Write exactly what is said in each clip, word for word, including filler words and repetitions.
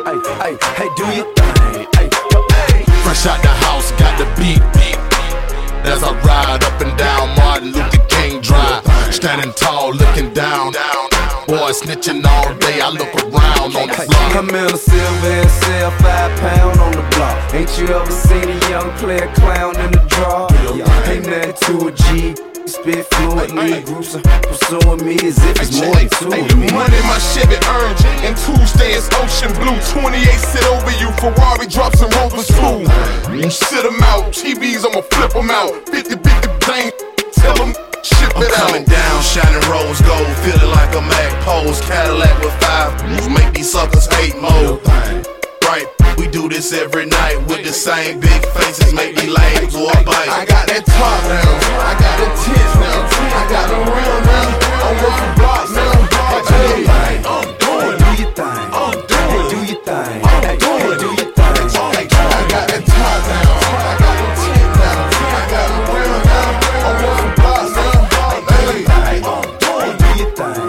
Hey, hey, hey, do your thing. Hey, hey. Fresh out the house, got the beat, beat. As I ride up and down Martin Luther King Drive, standing tall, looking down. Boy snitching all day, I look around on the block. I'm in a silver and sell five pound on the block. Ain't you ever seen a young player clown in the draw? Yeah, ain't nothing to a G. Spit fluently, groups are pursuing me as if it's more than two of me. Money my Chevy earned, and Tuesday is ocean blue. twenty-eight sit over you, Ferrari drops and Rovers flew. You sit them out, T Vs I'ma flip them out. fifty fifty bang, tell them ship it out. I'm coming down, shining rose gold, feeling like a Mac pose. Cadillac with five, make these suckers hate mode. Right, we do this every night with the same big faces, make me lame for a bite. I got that top now, I got the tits now, I got the real now, I'm working blocks now. Hey, I'm doing do your thing, I'm doing do your thing, I'm doing do your thing. I got that top now, I got the tits now, I got the real now, I'm working blocks now. Hey, I'm doing do your thing,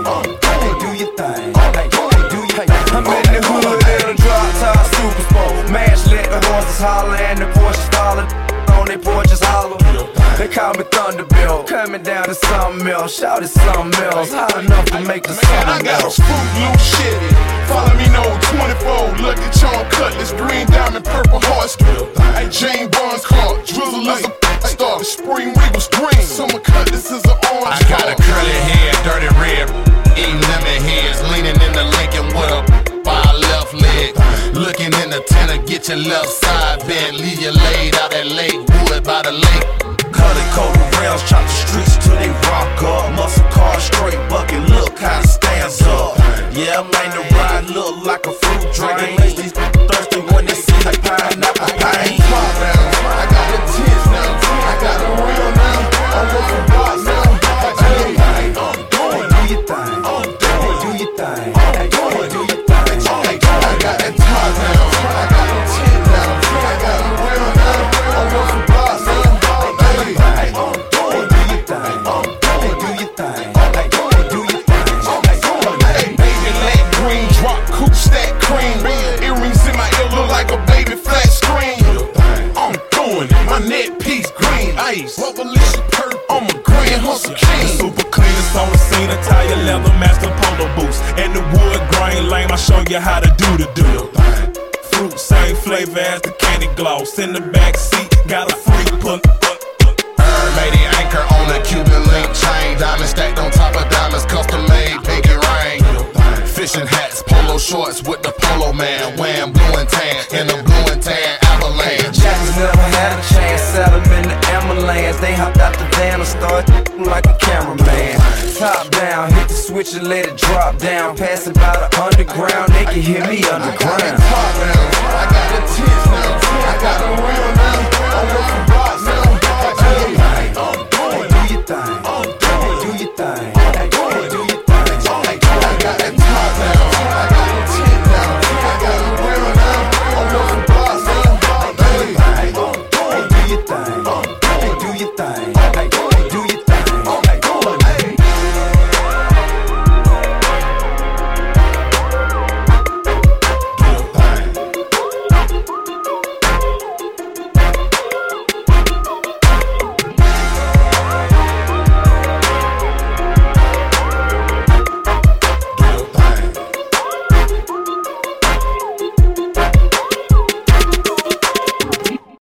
do your thing, do your thing. I'm in the hood in a drop top super sport. Mash let the horses holler and the Porsches follow. On their porches hollow. They call me Thunderbill. Coming down to something else. Shout it something else. Hot enough to make the sun Man, I got a melt. Fruit Loop Chevy. Follow me no twenty-four. Lucky Charm Cutlass, green diamond, purple heart strip. Hey, Jane Barnes car, Drizzle is a star. Spring Regal's green, Summer Cutlass is an orange. I got a curly head, dirty red, eating lemon heads, leaning in the Lincoln with a by left leg. Looking in the tenor, get your left side bent, leave you laid out at Lake Wood by the lake. Colored coated rails, chop the streets till they rock up. Muscle car, straight bucket, look how it stands up. Yeah, I'm made to ride, look like a fruit drain. These thirsty when they see the pineapple pain. I got the tits now, I got the real now, I'm working blocks now. Hey, I'm doing do your thing, do your thing, do your thing. I got that top now, I got the tits now, I got the real now, I'm working blocks now. Hey, I'm doing do your thing, do your thing, do your thing. Hey, baby, let green drop, coupe stack cream. Earrings in my ear look like a baby flat screen. I'm doing it, my neck piece green ice. Revolution purple, I'm a grand hustle king. Super cleanest on the scene, Italian leather, master polo boots. And the wood grain lame, I show you how to do the do. Fruit, same flavor as the candy gloss. In the back seat, got a free pull. Made the anchor on a Cuban link chain, diamond stacked on top of diamonds, custom made, pinky rain. Fishing hats, polo shorts with the polo man, wearing blue and tan in the blue and tan avalanche. Jackers never had a chance, set them in the ambulance. They hopped out the van and started like a cameraman. Top down, hit the switch and let it drop down. Passing by the underground, they can hear me underground. Top now, I got